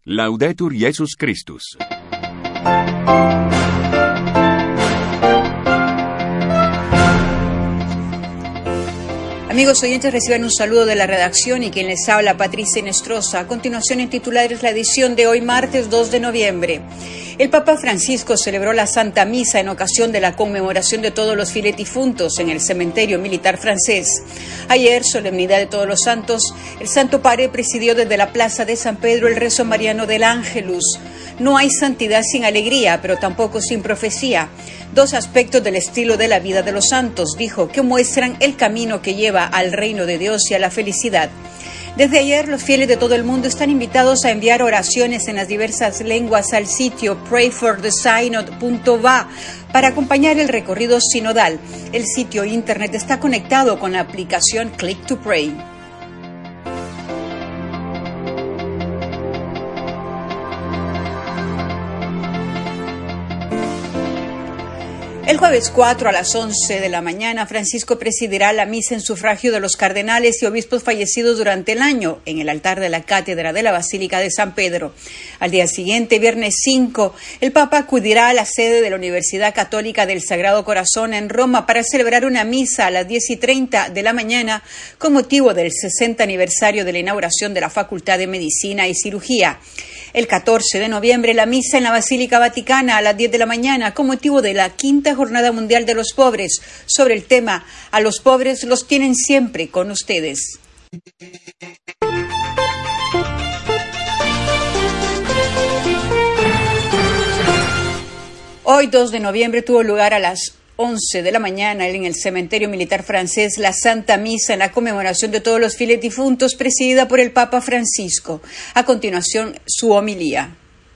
Laudetur Jesus Christus. Amigos oyentes, reciban un saludo de la redacción y quien les habla, Patricia Inestrosa. A continuación, en titulares, la edición de hoy, martes 2 de noviembre. El Papa Francisco celebró la Santa Misa en ocasión de la conmemoración de todos los fieles difuntos en el cementerio militar francés. Ayer, solemnidad de Todos los Santos, el Santo Padre presidió desde la Plaza de San Pedro el rezo mariano del Ángelus. No hay santidad sin alegría, pero tampoco sin profecía. Dos aspectos del estilo de la vida de los santos, dijo, que muestran el camino que lleva al reino de Dios y a la felicidad. Desde ayer, los fieles de todo el mundo están invitados a enviar oraciones en las diversas lenguas al sitio prayforthesynod.va para acompañar el recorrido sinodal. El sitio internet está conectado con la aplicación Click to Pray. El jueves 4 a las 11 de la mañana, Francisco presidirá la misa en sufragio de los cardenales y obispos fallecidos durante el año en el altar de la cátedra de la Basílica de San Pedro. Al día siguiente, viernes 5, el Papa acudirá a la sede de la Universidad Católica del Sagrado Corazón en Roma para celebrar una misa a las 10:30 de la mañana con motivo del 60 aniversario de la inauguración de la Facultad de Medicina y Cirugía. El 14 de noviembre, la misa en la Basílica Vaticana a las 10 de la mañana con motivo de la quinta Jornada Mundial de los Pobres, sobre el tema "A los pobres los tienen siempre con ustedes". Hoy, 2 de noviembre, tuvo lugar a las 11 de la mañana en el cementerio militar francés la Santa Misa en la conmemoración de todos los fieles difuntos, presidida por el Papa Francisco. A continuación, su homilía.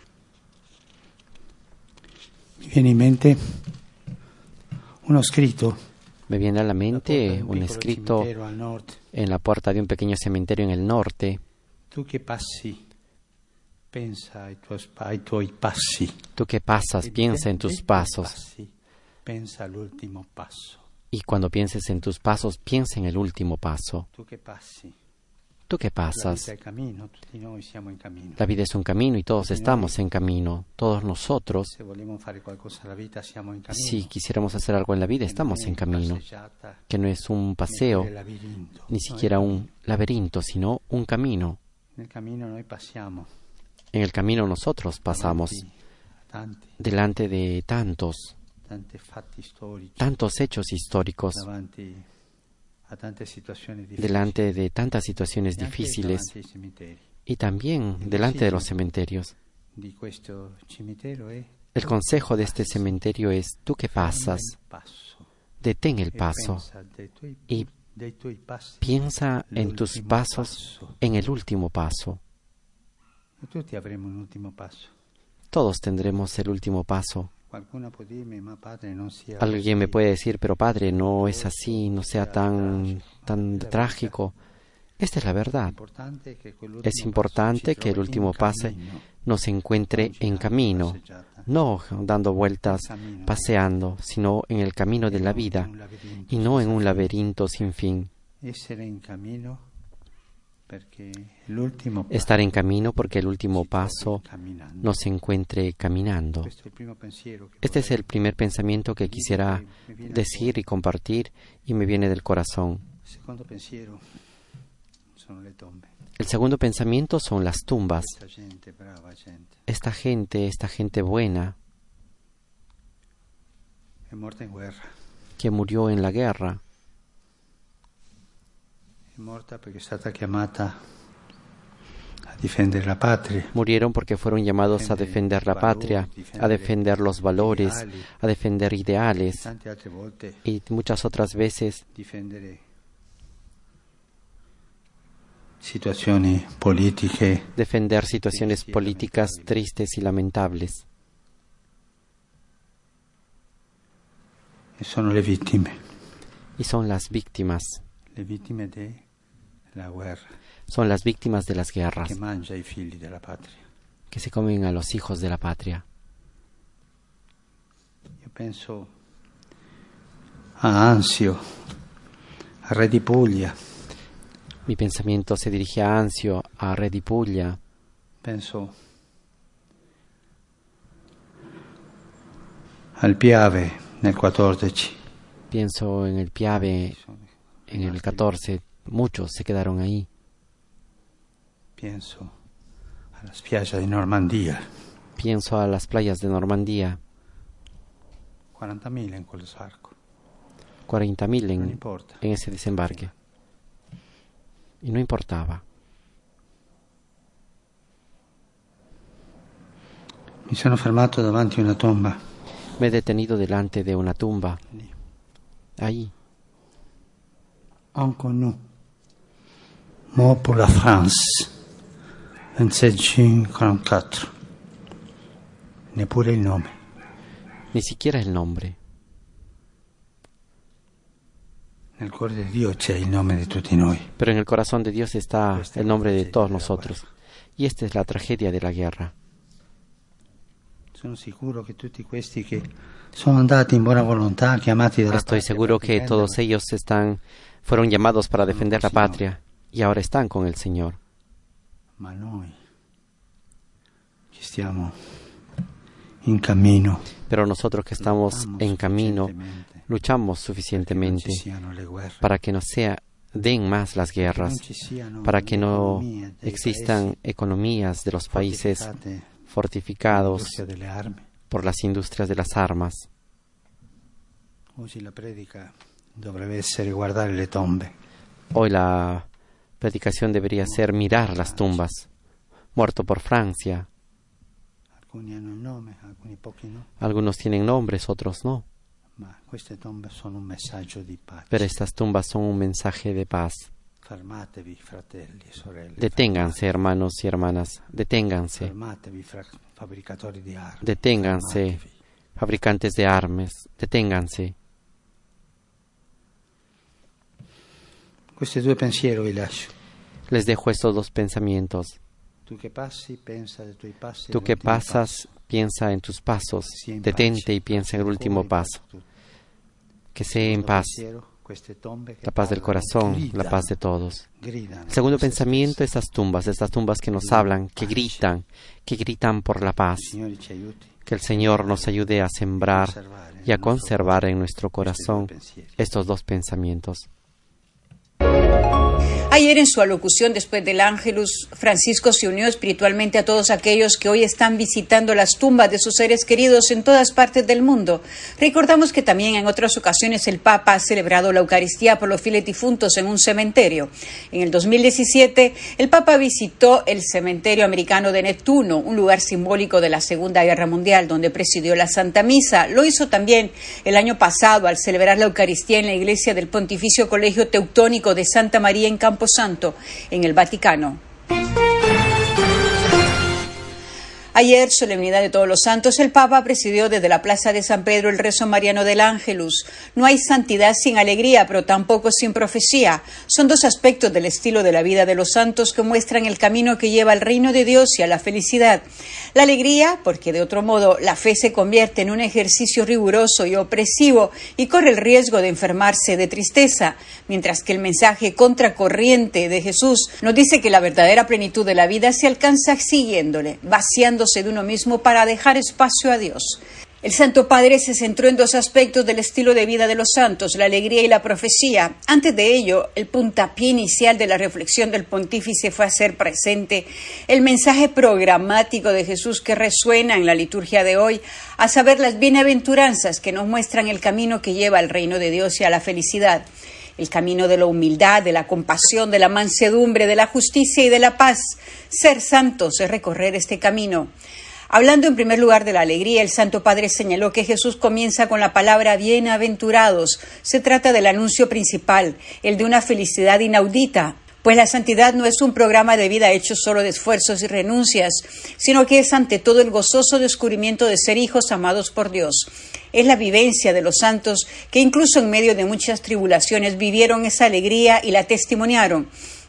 Viene en mente uno escrito. Me viene a la mente un escrito en la puerta de un pequeño cementerio en el norte. Tú que passi, pensa ai tuoi passi. Tú que pasas, piensa en tus pasos. Pensa all'ultimo passo. Y cuando pienses en tus pasos, piensa en el último paso. Tú que passi. Tú que pasas. La vida è cammino, tutti noi siamo in cammino. La vida es un camino y todos estamos en camino. Todos nosotros, si quisiéramos hacer algo en la vida, estamos en camino. Que no es un paseo, ni siquiera un laberinto, sino un camino. En el camino nosotros pasamos delante de tantos hechos históricos, delante de tantas situaciones difíciles y también delante de los cementerios. El consejo de este cementerio es: tú que pasas, detén el paso y piensa en tus pasos, en el último paso. Todos tendremos el último paso. Alguien me puede decir: pero padre, no es así, no sea tan trágico. Esta es la verdad. Es importante que el último pase nos encuentre en camino, no dando vueltas, paseando, sino en el camino de la vida y no en un laberinto sin fin. Estar en camino porque el último paso nos encuentre caminando. Este es el primer pensamiento que quisiera decir y compartir y me viene del corazón. El segundo pensamiento son las tumbas. Esta gente buena que murió en la guerra. Murieron porque fueron llamados a defender la patria, a defender los valores, a defender ideales y muchas otras veces defender situaciones políticas tristes y lamentables. Y son las víctimas. Son las víctimas de las guerras que se comen a los hijos de la patria. Yo pienso a Anzio, a re di Puglia. Mi pensamiento se dirige a Anzio, a re di Puglia. Penso al Piave nel 14. Pienso en el Piave en el 14. Muchos se quedaron ahí. Pienso a las playas de Normandía. Pienso a las playas de Normandía. 40.000 en quel sbarco. 40.000 en ese desembarque. Y no importaba. Mi sono fermato davanti a una tomba. Me he detenido delante de una tumba. Ahí. Encore nous. Mort pour la France. 27 juin 44. Neppure il nome. Ni siquiera el nombre. Nel cuore di Dio c'è il nome di tutti noi. Pero en el corazón de Dios está el nombre de todos nosotros. Y esta es la tragedia de la guerra. Sono sicuro che tutti questi che sono andati in buona volontà, chiamati dalla Estoy seguro que todos ellos fueron llamados para defender la patria y ahora están con el Señor. Ma noi che stiamo in cammino. Pero nosotros que estamos en camino luchamos suficientemente para que no den más las guerras, para que no existan economías de los países fortificados por las industrias de las armas. Hoy la predicación debería ser mirar las tumbas. Muerto por Francia. Algunos tienen nombres, otros no. Pero estas tumbas son un mensaje de paz. Deténganse, hermanos y hermanas, deténganse. Deténganse, fabricantes de armas, deténganse. Les dejo estos dos pensamientos. Tú que pasas, piensa en tus pasos, detente y piensa en el último paso. Que sea en paz, la paz del corazón, la paz de todos. El segundo pensamiento, estas tumbas que nos hablan, que gritan por la paz. Que el Señor nos ayude a sembrar y a conservar en nuestro corazón estos dos pensamientos. Ayer en su alocución después del Ángelus, Francisco se unió espiritualmente a todos aquellos que hoy están visitando las tumbas de sus seres queridos en todas partes del mundo. Recordamos que también en otras ocasiones el Papa ha celebrado la Eucaristía por los fieles difuntos en un cementerio. En el 2017, el Papa visitó el cementerio americano de Neptuno, un lugar simbólico de la Segunda Guerra Mundial, donde presidió la Santa Misa. Lo hizo también el año pasado al celebrar la Eucaristía en la iglesia del Pontificio Colegio Teutónico de Santa María en Camposanto, en el Vaticano. Ayer, solemnidad de todos los santos, el Papa presidió desde la Plaza de San Pedro el rezo mariano del Ángelus. No hay santidad sin alegría, pero tampoco sin profecía. Son dos aspectos del estilo de la vida de los santos que muestran el camino que lleva al reino de Dios y a la felicidad. La alegría, porque de otro modo la fe se convierte en un ejercicio riguroso y opresivo y corre el riesgo de enfermarse de tristeza, mientras que el mensaje contracorriente de Jesús nos dice que la verdadera plenitud de la vida se alcanza siguiéndole, vaciándose de uno mismo para dejar espacio a Dios. El Santo Padre se centró en dos aspectos del estilo de vida de los santos, la alegría y la profecía. Antes de ello, el puntapié inicial de la reflexión del pontífice fue hacer presente el mensaje programático de Jesús que resuena en la liturgia de hoy, a saber, las bienaventuranzas que nos muestran el camino que lleva al reino de Dios y a la felicidad. El camino de la humildad, de la compasión, de la mansedumbre, de la justicia y de la paz. Ser santos es recorrer este camino. Hablando en primer lugar de la alegría, el Santo Padre señaló que Jesús comienza con la palabra bienaventurados. Se trata del anuncio principal, el de una felicidad inaudita. Pues la santidad no es un programa de vida hecho solo de esfuerzos y renuncias, sino que es ante todo el gozoso descubrimiento de ser hijos amados por Dios. Es la vivencia de los santos que incluso en medio de muchas tribulaciones vivieron esa alegría y la testimoniaron.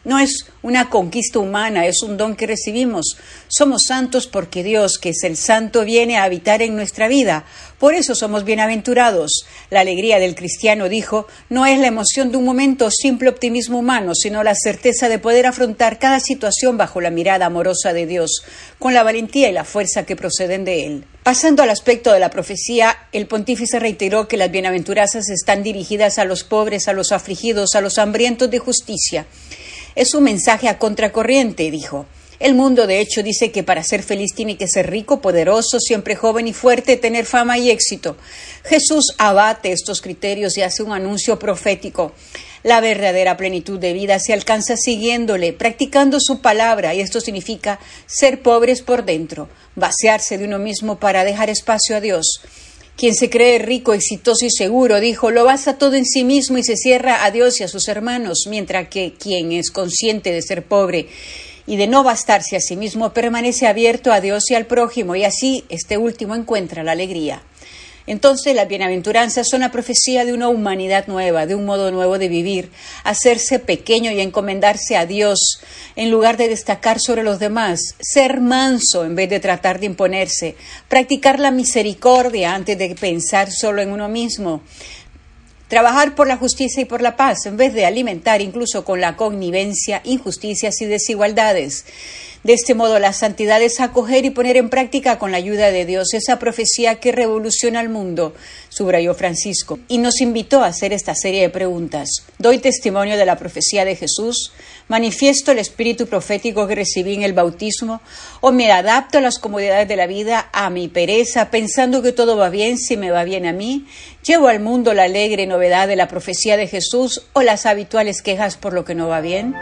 No es una conquista humana, es un don que recibimos. Somos santos porque Dios, que es el santo, viene a habitar en nuestra vida. Por eso somos bienaventurados. La alegría del cristiano, dijo, no es la emoción de un momento o simple optimismo humano, sino la certeza de poder afrontar cada situación bajo la mirada amorosa de Dios, con la valentía y la fuerza que proceden de Él. Pasando al aspecto de la profecía, el pontífice reiteró que las bienaventuranzas están dirigidas a los pobres, a los afligidos, a los hambrientos de justicia. Es un mensaje a contracorriente, dijo. El mundo, de hecho, dice que para ser feliz tiene que ser rico, poderoso, siempre joven y fuerte, tener fama y éxito. Jesús abate estos criterios y hace un anuncio profético. La verdadera plenitud de vida se alcanza siguiéndole, practicando su palabra, y esto significa ser pobres por dentro, vaciarse de uno mismo para dejar espacio a Dios. Quien se cree rico, exitoso y seguro, dijo, lo basa todo en sí mismo y se cierra a Dios y a sus hermanos, mientras que quien es consciente de ser pobre y de no bastarse a sí mismo permanece abierto a Dios y al prójimo, y así este último encuentra la alegría. Entonces las bienaventuranzas son la profecía de una humanidad nueva, de un modo nuevo de vivir, hacerse pequeño y encomendarse a Dios en lugar de destacar sobre los demás, ser manso en vez de tratar de imponerse, practicar la misericordia antes de pensar solo en uno mismo, trabajar por la justicia y por la paz en vez de alimentar incluso con la connivencia, injusticias y desigualdades. De este modo, la santidad es acoger y poner en práctica con la ayuda de Dios esa profecía que revoluciona el mundo, subrayó Francisco, y nos invitó a hacer esta serie de preguntas. ¿Doy testimonio de la profecía de Jesús? ¿Manifiesto el espíritu profético que recibí en el bautismo? ¿O me adapto a las comodidades de la vida, a mi pereza, pensando que todo va bien si me va bien a mí? ¿Llevo al mundo la alegre novedad de la profecía de Jesús o las habituales quejas por lo que no va bien?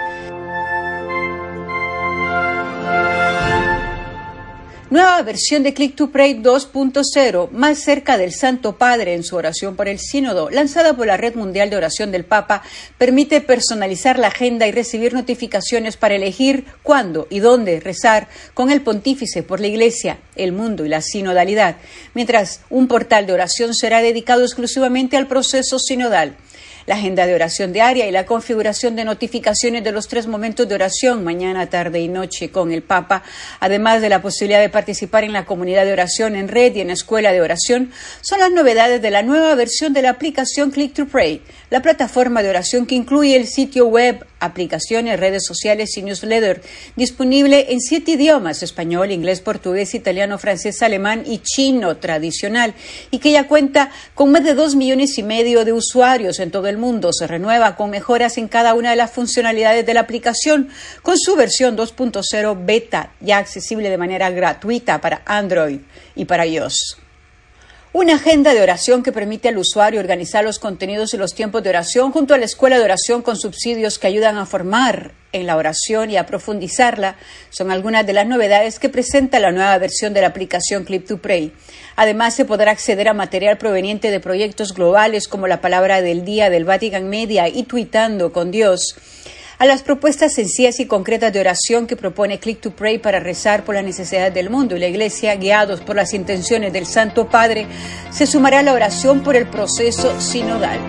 Nueva versión de Click to Pray 2.0, más cerca del Santo Padre en su oración por el Sínodo, lanzada por la Red Mundial de Oración del Papa, permite personalizar la agenda y recibir notificaciones para elegir cuándo y dónde rezar con el pontífice por la Iglesia, el mundo y la sinodalidad, mientras un portal de oración será dedicado exclusivamente al proceso sinodal. La agenda de oración diaria y la configuración de notificaciones de los 3 momentos de oración, mañana, tarde y noche, con el Papa, además de la posibilidad de participar en la comunidad de oración en red y en la escuela de oración, son las novedades de la nueva versión de la aplicación Click to Pray, la plataforma de oración que incluye el sitio web, aplicaciones, redes sociales y newsletter, disponible en 7 idiomas, español, inglés, portugués, italiano, francés, alemán y chino tradicional, y que ya cuenta con más de 2,5 millones de usuarios en todo el mundo. Se renueva con mejoras en cada una de las funcionalidades de la aplicación, con su versión 2.0 beta, ya accesible de manera gratuita para Android y para iOS. Una agenda de oración que permite al usuario organizar los contenidos y los tiempos de oración junto a la escuela de oración con subsidios que ayudan a formar en la oración y a profundizarla son algunas de las novedades que presenta la nueva versión de la aplicación Click to Pray. Además, se podrá acceder a material proveniente de proyectos globales como la Palabra del Día del Vatican Media y Tuitando con Dios, a las propuestas sencillas y concretas de oración que propone Click to Pray para rezar por las necesidades del mundo y la Iglesia, guiados por las intenciones del Santo Padre, se sumará la oración por el proceso sinodal.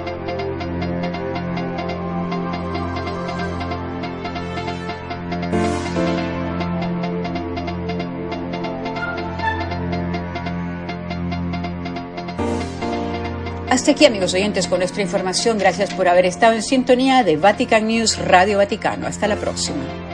Hasta aquí, amigos oyentes, con nuestra información. Gracias por haber estado en sintonía de Vatican News Radio Vaticano. Hasta la próxima.